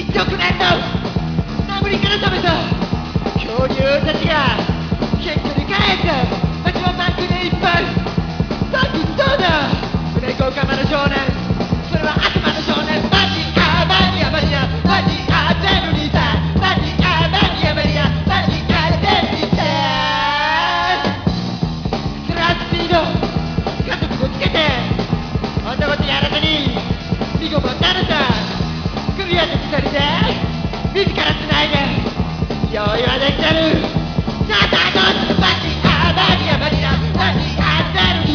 1億年の眠りから覚めた恐竜たちがひっくり返って街はバックでいっぱいバックストーナー船高釜の少年それは悪魔の少年マニアマニアマニアマニアゼルニさマニアマニアマニアマニアゼルニさスラースピード加速をつけて女事やらずに見事なるさクリアで2人で自ら繋いで用意はできてるさあどうするマニアマニアマニアマニアゼルニ